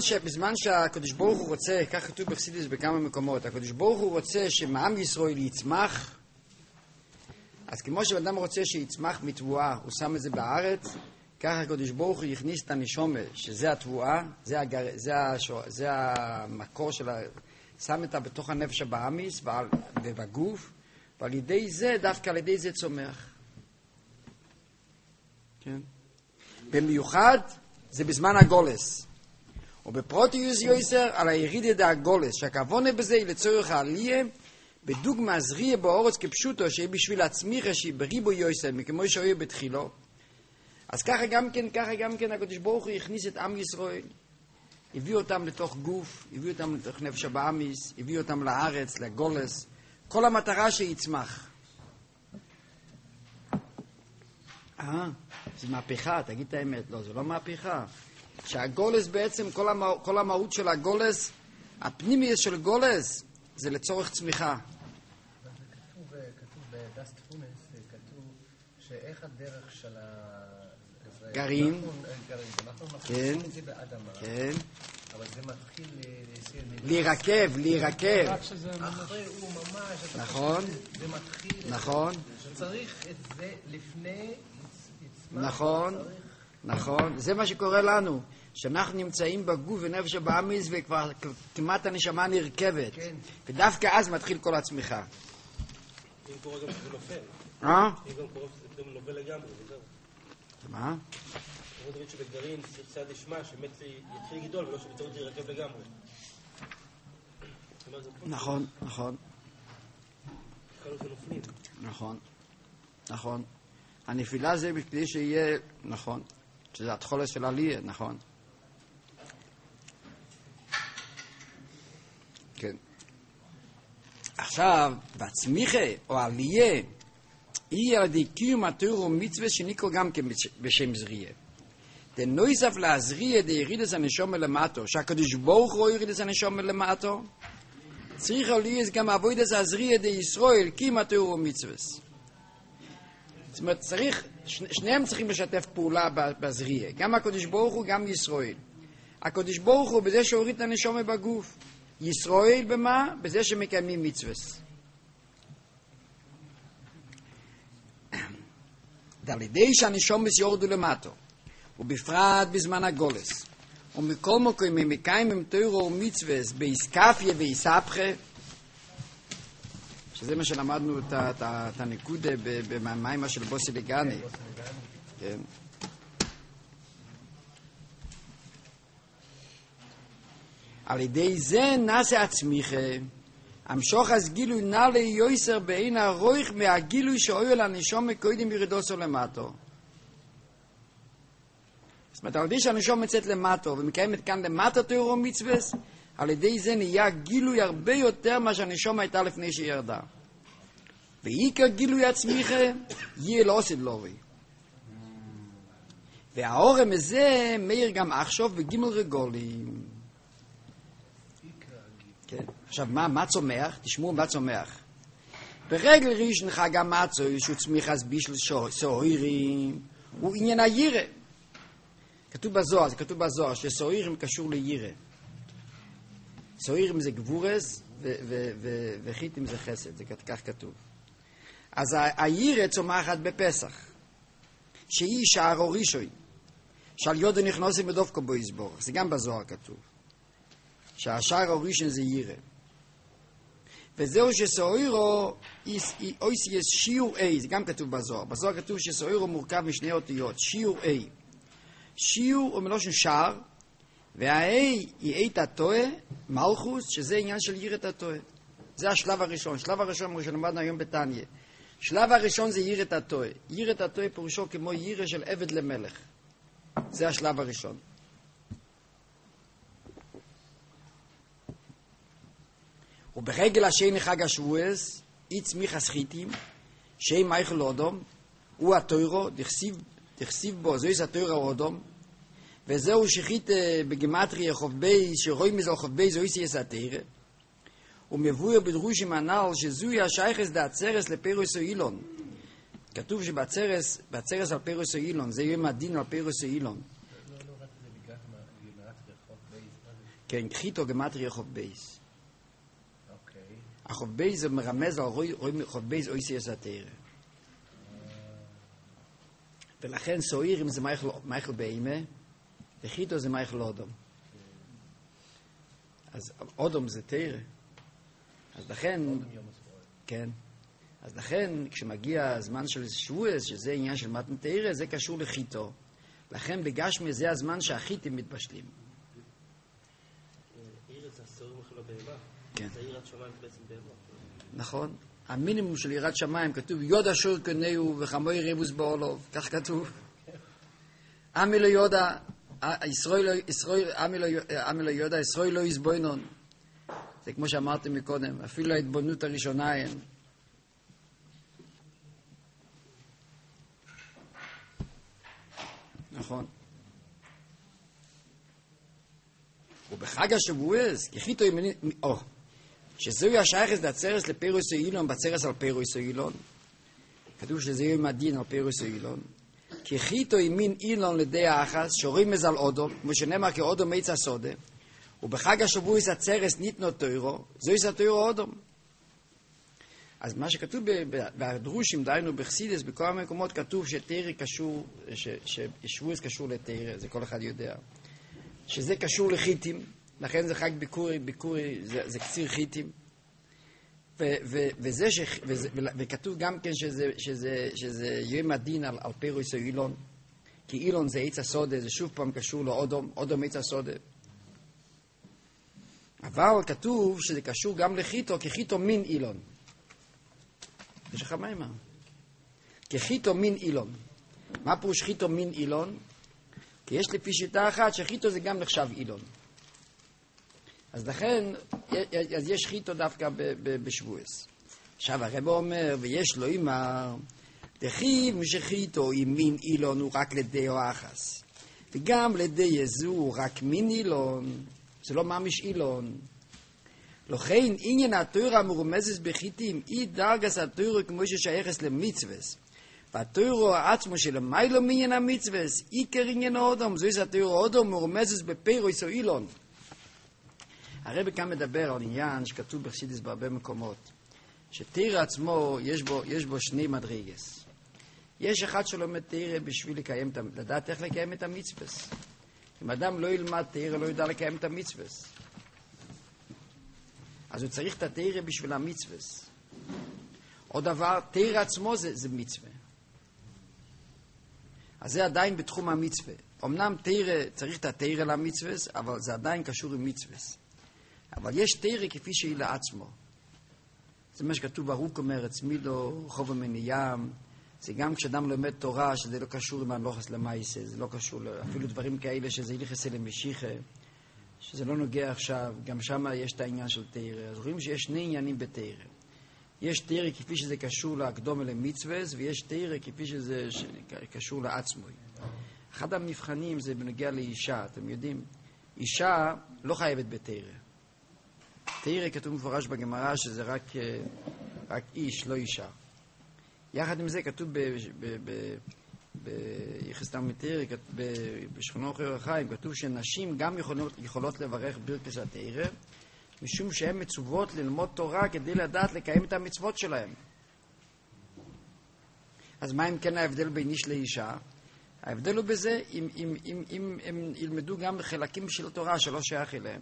בזמן שהקדוש ברוך הוא רוצה, כך כתוב בחסידות בכמה מקומות, הקדוש ברוך הוא רוצה שמעם ישראל יצמח, אז כמו שאדם רוצה שיצמח מתבואה, הוא שם את זה בארץ, ככה הקדוש ברוך הוא יכניס את הנשומה, שזה התבואה, זה המקור של שם אותה בתוך הנפש הבאמיס ובגוף, ועל ידי זה, דווקא על ידי זה צומח. כן? במיוחד זה בזמן הגולס. ובפרוטיוס יויסר על הירידה דה הגולס, שהכוונה בזה היא לצורך העלייה, בדוגמה זריה באורץ כפשוטו, שהיא בשביל הצמיחה שהיא בריבו יויסר, מכמו שהיו בתחילו. אז ככה גם כן הקדוש ברוך הוא הכניס את עם ישראל, הביא אותם לתוך גוף, הביא אותם לתוך נפש הבאמיס, הביא אותם לארץ, לגולס, כל המטרה שיצמח. זה מהפכה, תגיד את האמת. לא, זה לא מהפכה. שהגולס בעצם, כל המהות של הגולס, הפנימיות של גולס, זה לצורך צמיחה. כתוב בדס תפונס, כתוב שאיך הדרך של גרעין. אנחנו מכניסים את זה באדמה. כן. אבל זה מתחיל להירקב. אחרי הוא ממש... נכון. זה מתחיל... נכון. צריך את זה לפני... נכון. זה מה שקורה לנו. שאנחנו נמצאים בגוף ונפש הבאמיס וכבר כמעט הנשמה נרכבת. כן. ודווקא אז מתחיל כל הצמיחה. אם קורה גם שזה נופל. אם גם קורה שזה נופל לגמרי, וזהו. מה? אני רוצה שבגרעין סרצה דשמה שמת יתחיל גדול ולא שבצורת להירקב לגמרי. נכון. כאלו שנופלים. נכון. הנפילה זה כדי שיהיה, נכון, שזה התחולת של עלייה, נכון. כן. עכשיו, בצמיחה או עלייה, היא על ידי קיום התורה ומצווה שנקרא גם כן בשם זריה. דנוסף להזריה דירידת הנשמה למטו, שהקדוש ברוך הוא ירידת הנשמה למטו, צריך עלייה גם עבודת הזריה דישראל, קיום התורה ומצווה. זאת אומרת, שניהם צריכים לשתף פעולה בזריה, גם הקדוש ברוך הוא, גם ישראל. הקדוש ברוך הוא בזה שהוריד את הנשמה בגוף, ישראל במה? בזה שמקיימים מצווה. על ידי שהנשומות יורדו למטו, ובפרט בזמן הגולס, ומכל מקום הם מקיימים תורה ומצווה באיסקפיה ואיסבכה, שזה מה שלמדנו את הנקודה במיימה של בוסי לגני. כן. על ידי זה נעשה הצמיחה, המשוך אז גילוי נעלה יויסר בעין הרויך מהגילוי שאוהל הנשום קודם ירדוסו למטו. זאת אומרת, על ידי שהנשום מצאת למטו ומקיימת כאן למטו תורה ומצווה, על ידי זה נהיה גילוי הרבה יותר מה שהנשום הייתה לפני שירדה. ועיקר גילוי הצמיחה יהיה לא עושה דלורי. והאורם הזה מאיר גם עכשיו בגימל רגולים. כן. עכשיו, מה צומח? תשמעו מה צומח. ברגל ראשון חג המצו, שהוא צמיח אז בישל סוהירים, הוא עניין הירא. כתוב בזוהר, שסוהירים קשור לירא. סוהירים זה גבורס, וחיתים זה חסד, זה כך כתוב. אז הירא צומחת בפסח, שהיא שער הראשון, שעל יודו נכנסים בדופקו בו יסבורך, זה גם בזוהר כתוב. שהשער הראשון זה ירא. וזהו שסוהירו, אויס יש שיעור A, זה גם כתוב בזוהר. בזוהר כתוב שסוהירו מורכב משני אותיות, שיעור A. שיעור הוא מלושן שער, וה-A היא אית התועה, מלכוס, שזה עניין של יראת התועה. זה השלב הראשון. שלב הראשון שלמדנו היום בתניא. שלב הראשון זה יראת התועה. יראת התועה פירושו כמו ירא של עבד למלך. זה השלב הראשון. וברגל השני חג השבועס, יצמיח הסחיתים, שם מייכל אודום, הוא התוירו, דכסיב בו, זוהי התוירו אודום, וזהו שחית בגמטריה חוב בי, שרוי מזל חוב בי, זוהי סייס התירה, ומבואר בדרושים הנ"ל, שזוהי השייכס דעצרס לפירוס אילון. כתוב שבעצרס על פירוס אילון, זה יום הדין על פירוס אילון. כן, חיתו גמטריה חוב בייס. אוקיי. החוב בייס זה מרמז על חוב בייס אויסיוס התורה. ולכן סועירים זה מייכל באימה, וחיתו זה מייכל אודום. אז אודום זה תורה. אז לכן, כן, אז לכן כשמגיע הזמן של שבועס, שזה עניין של מתן תורה, זה קשור לחיתו. לכן בגשמי זה הזמן שהחיתים מתבשלים. עיר זה הסעורים אכלו בהמה. כן. זה עירת שמיים בעצם בהמה. נכון. המינימום של יראת שמיים כתוב יוד אשור קנהו וחמוי רבוס בעולוב, כך כתוב. עמי לא יודע, עמי לא יודע, ישראל לא יסבוינון. זה כמו שאמרתי מקודם, אפילו ההתבוננות הראשונה אין. נכון. ובחג השבועס, כחיתו ימני, שזוהי השייכת לעצרס לפירוס אילון, בצרס על פירוס אילון. כתוב שזה יום הדין על פירוס אילון. כחיתו ימין אילון לידי האחס, שורים מזל אודום, כמו שנאמר כאודום עץ הסודה. ובחג השבועס הצרס ניתנו תוירו, זוהי סתוירו אודום. אז מה שכתוב בדרושים, דיינו בחסידס, בכל המקומות כתוב שתורה קשור, ששבועס קשור לתורה, זה כל אחד יודע. שזה קשור לחיתים, לכן זה חג ביקורי זה קציר חיתים. וכתוב גם כן שזה יום הדין על פירוס או אילון, כי אילון זה עץ הסודה, זה שוב פעם קשור לאודום, אודום עץ הסודה. אבל כתוב שזה קשור גם לחיתו, כי חיתו מין אילון. יש לך מה אמר? כחיתו מין אילון. מה פירוש חיתו מין אילון? כי יש לפי שיטה אחת שחיתו זה גם נחשב אילון. אז לכן, אז יש חיתו דווקא בשבועס. עכשיו הרב אומר, ויש לו אמר, דחיב משחיתו עם מין אילון הוא רק לידי או אחס. וגם לידי יזו הוא רק מין אילון. זה לא ממש אילון. לכן עניין התורה מרומזת בחיתים, אי דרגס התורה כמו ששייכת למצווס. והתורה עצמו של מיילו מעניין המצווס, עיקר עניין האודום, זו התורה האודום מרומזת בפירוס או אילון. הרב כאן מדבר על עניין שכתוב בחסידס בהרבה מקומות, שתורה עצמו יש בו שני מדרגס. יש אחד שלומד תורה בשביל לדעת איך לקיים את המצווס. אם אדם לא ילמד תורה, לא ידע לקיים את המצווס. אז הוא צריך את התורה בשביל המצווס. עוד דבר, תורה עצמו זה מצווה. אז זה עדיין בתחום המצווה. אמנם תורה, צריך את התורה למצווס, אבל זה עדיין קשור עם מצווס. אבל יש תורה כפי שהיא לעצמו. זה מה שכתוב ברוק אומר, עצמידו, חוב המניים. זה גם כשאדם לומד תורה, שזה לא קשור עם הלוחס למייסה, זה לא קשור, אפילו דברים כאלה שזה ילחס אל המשיחה, שזה לא נוגע עכשיו, גם שם יש את העניין של תורה. אז רואים שיש שני עניינים בתורה. יש תורה כפי שזה קשור להקדום אל המצווס, ויש תורה כפי שזה קשור לעצמו. אחד המבחנים זה בנוגע לאישה, אתם יודעים, אישה לא חייבת בתורה. תורה כתוב מפורש בגמרא שזה רק איש, לא אישה. יחד עם זה כתוב ביחס תלמוד תורה, בשכונו אחר החיים, כתוב שנשים גם יכולות לברך ברכת התורה, משום שהן מצוות ללמוד תורה כדי לדעת לקיים את המצוות שלהן. אז מה אם כן ההבדל בין איש לאישה? ההבדל הוא בזה אם הם ילמדו גם חלקים של התורה שלא שייך אליהם.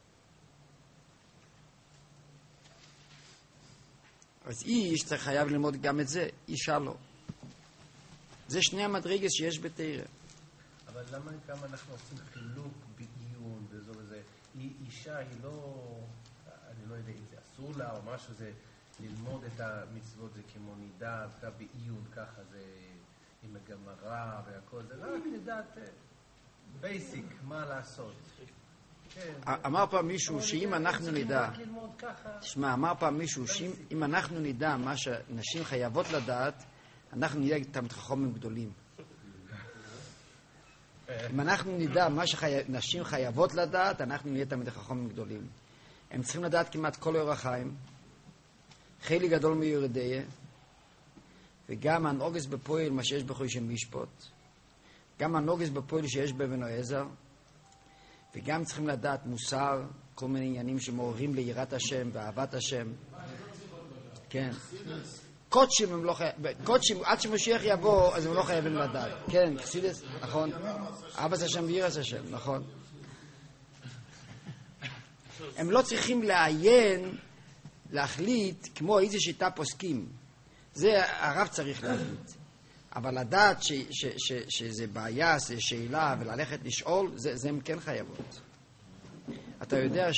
אז איש צריך חייב ללמוד גם את זה, אישה לא. זה שני המדרגות שיש בתורה. אבל למה גם אנחנו עושים חילוק בעיון וזו וזה? אישה היא לא, אני לא יודע אם זה אסור לה או משהו, זה ללמוד את המצוות זה כמו נידה, בעיון ככה זה עם הגמרא והכל, זה רק לדעת בייסיק, מה לעשות. אמר פעם מישהו שאם אנחנו נדע, תשמע, אמר פעם מישהו שאם אנחנו נדע מה שנשים חייבות לדעת, אנחנו נהיה תלמידי חכמים גדולים. אם אנחנו נדע מה שנשים חייבות לדעת, אנחנו נהיה תלמידי חכמים גדולים. הם צריכים לדעת כמעט כל אורח חיים, חלק גדול מיורדיה, וגם הנוגס בפועל מה שיש בחוי של משפוט, גם הנוגס בפועל שיש באבן העזר, וגם צריכים לדעת מוסר, כל מיני עניינים שמעוררים ליראת השם ואהבת השם. כן. קודשים הם לא חייבים, קודשים, עד שמשיח יבוא, אז הם לא חייבים לדעת. כן, חסידס, נכון. אבס השם ויראת השם, נכון. הם לא צריכים לעיין, להחליט כמו איזו שיטה פוסקים. זה הרב צריך להחליט. אבל לדעת שזה בעיה, זה שאלה, וללכת לשאול, זה הם כן חייבות. אתה יודע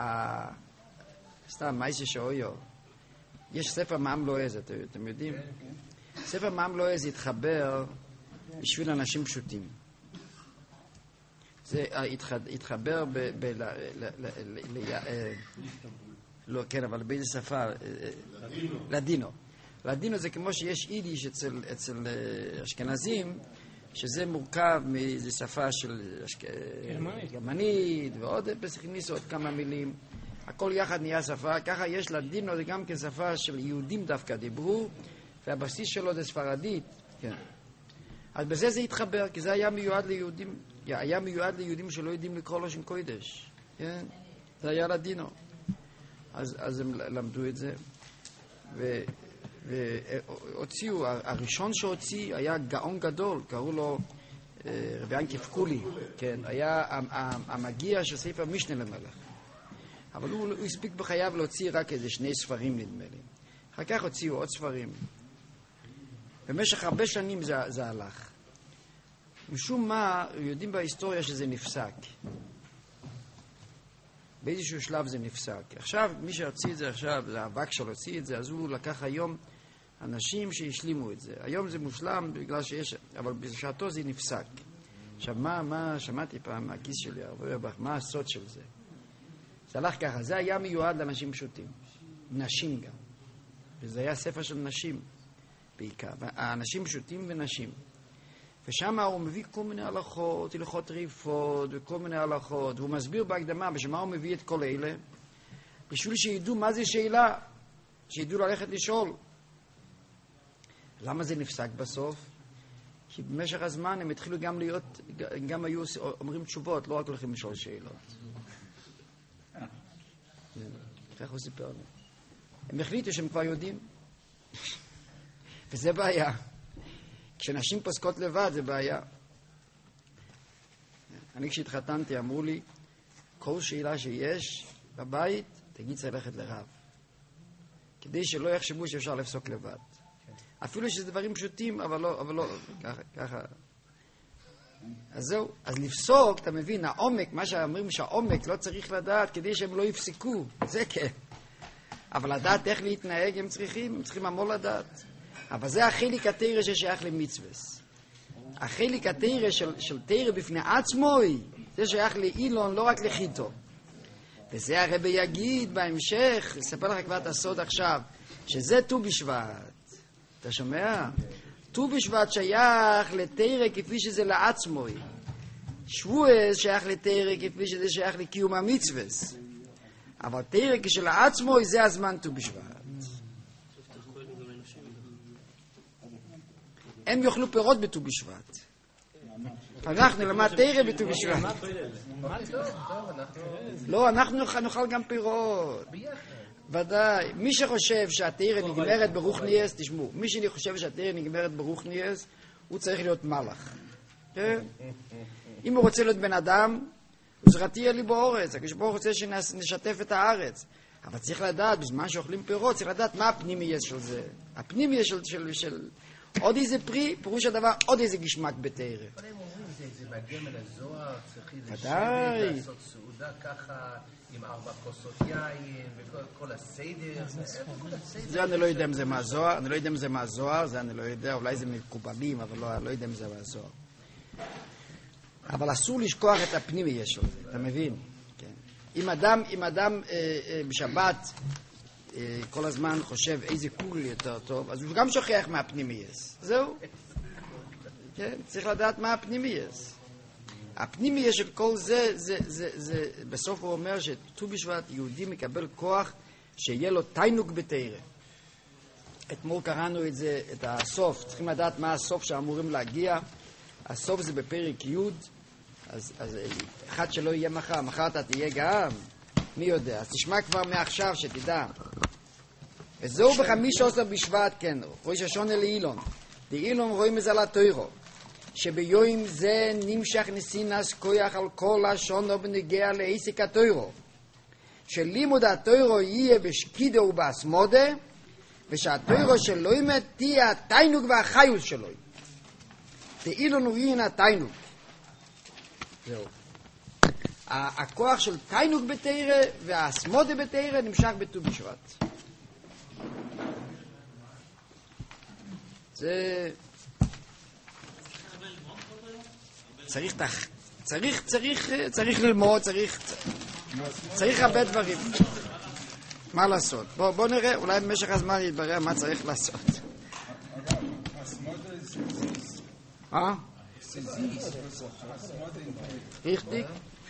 סתם, מייסי שאויו, יש ספר מע"מ לועז, אתם יודעים? ספר מע"מ לועז התחבר בשביל אנשים פשוטים. זה התחבר לא, כן, אבל באיזה שפה? לדינו. לדינו זה כמו שיש יידיש אצל אשכנזים, שזה מורכב מאיזו שפה של גרמנית, ועוד הכניסו עוד כמה מילים. הכל יחד נהיה שפה. ככה יש לדינו, זה גם כשפה של יהודים דווקא דיברו, והבסיס שלו זה ספרדית. כן. אז בזה זה התחבר, כי זה היה מיועד ליהודים. היה מיועד ליהודים שלא יודעים לקרוא לו שם קודש. כן? זה היה לדינו. אז הם למדו את זה. והוציאו, הראשון שהוציא היה גאון גדול, קראו לו רבי ינקי פקולי, כן, היה המגיע של ספר משנה למלך. אבל הוא הספיק בחייו להוציא רק איזה 2 ספרים נדמה לי. אחר כך הוציאו עוד ספרים. במשך הרבה שנים זה הלך. משום מה, יודעים בהיסטוריה שזה נפסק. באיזשהו שלב זה נפסק. עכשיו, מי שהוציא את זה עכשיו, זה האבק שלו הוציא את זה, אז הוא לקח היום אנשים שהשלימו את זה. היום זה מושלם בגלל שיש, אבל בשעתו זה נפסק. עכשיו, מה שמעתי פעם מהכיס שלי, מה הסוד של זה? זה הלך ככה, זה היה מיועד לאנשים פשוטים. נשים גם. וזה היה ספר של נשים בעיקר. האנשים פשוטים ונשים. ושם הוא מביא כל מיני הלכות, הלכות ריפות וכל מיני הלכות, והוא מסביר בהקדמה בשביל הוא מביא את כל אלה, בשביל שידעו מה זה שאלה, שידעו ללכת לשאול. למה זה נפסק בסוף? כי במשך הזמן הם התחילו גם להיות, גם היו אומרים תשובות, לא רק הולכים לשאול שאלות. איך הוא סיפר לי? הם החליטו שהם כבר יודעים. וזה בעיה. כשנשים פוסקות לבד זה בעיה. אני כשהתחתנתי אמרו לי, כל שאלה שיש בבית, תגיד צריך ללכת לרב. כדי שלא יחשבו שאפשר לפסוק לבד. אפילו שזה דברים פשוטים, אבל לא, ככה. אז זהו, אז לפסוק, אתה מבין, העומק, מה שאומרים שהעומק לא צריך לדעת כדי שהם לא יפסקו, זה כן. אבל לדעת איך להתנהג הם צריכים המון לדעת. אבל זה החלק התירה ששייך למצווס. החלק התירה של תירה בפני עצמו, זה שייך לאילון, לא רק לחיתו. וזה הרבי יגיד בהמשך, אספר לך כבר את הסוד עכשיו, שזה ט"ו בשבט. אתה שומע? ט"ו בשבט שייך לתירה כפי שזה לעצמו. שבועס שייך לתירה כפי שזה שייך לקיום המצווס. אבל תירה כשלעצמו זה הזמן ט"ו בשבט. הם יאכלו פירות בט"ו בשבט. אנחנו למד תירה בט"ו בשבט. לא, אנחנו נאכל גם פירות. ודאי. מי שחושב שהתירה נגמרת ברוחניאס, תשמעו, מי שחושב שהתירה נגמרת ברוחניאס, הוא צריך להיות מלאך. אם הוא רוצה להיות בן אדם, הוא זרעתי לי באורץ. כשבו רוצה שנשתף את הארץ. אבל צריך לדעת, בזמן שאוכלים פירות, צריך לדעת מה הפנימי של זה. הפנימי של עוד איזה פרי, פירוש הדבר, עוד איזה גשמק בתירה. אבל הם אומרים, זה מגיע מן הזוהר, צריך לשבת, לעשות סעודה ככה, עם 4 כוסות יין, וכל הסדר. זה אני לא יודע אם זה מהזוהר, זה אני לא יודע, אולי זה מקובלים, אבל לא יודע אם זה מהזוהר. אבל אסור לשכוח את הפנימי של זה, אתה מבין? אם אדם בשבת כל הזמן חושב איזה קול יותר טוב, אז הוא גם שוכח מהפנימייס. זהו. כן, צריך לדעת מה הפנימייס. הפנימייס של כל זה, בסוף הוא אומר שט"ו בשבט יהודי מקבל כוח שיהיה לו תיינוק בתירה. אתמול קראנו את זה, את הסוף. צריכים לדעת מה הסוף שאמורים להגיע. הסוף זה בפרק י', אז אחד שלא יהיה מחר אתה תהיה גם, מי יודע? אז תשמע כבר מעכשיו שתדע. וזהו בחמיש עשר בשבט, כן, ראש השונה לאילון. לאילון רואים את זה על התוירו. שביום זה נמשך נסינס כוח על כל השונו בנגיע לעסק התוירו. שלימוד התוירו יהיה בשקידה ובאסמודה, ושהתוירו שלו תהיה התיינוק והחיול שלו. תאילון הוא יהיה התיינוק. זהו. הכוח של תיינוק בתירה והאסמודה בתירה נמשך בט"ו בשבט. זה... צריך ללמוד, צריך הרבה דברים. מה לעשות? בוא נראה, אולי במשך הזמן יתברר מה צריך לעשות. richtig?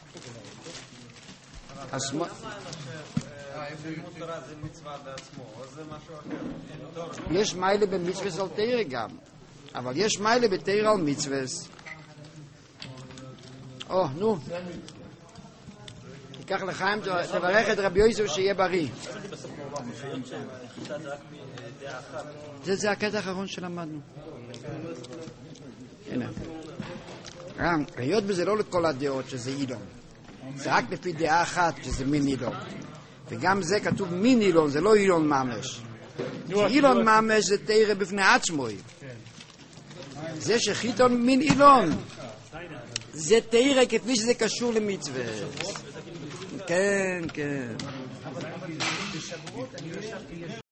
יש מיילה במצווה על תירה גם, אבל יש מיילה בתירה על מצווה. נו, תיקח לחיים, תברך את רבי יוסף שיהיה בריא. זה הקטע האחרון שלמדנו. הנה. היות בזה לא לכל הדעות שזה אילון, זה רק לפי דעה אחת שזה מין אילון, וגם זה כתוב מין אילון, זה לא אילון ממש. אילון ממש זה תירה בפני עצמו. זה שחיתון מין אילון זה תירה כפי שזה קשור למצווה. כן, כן.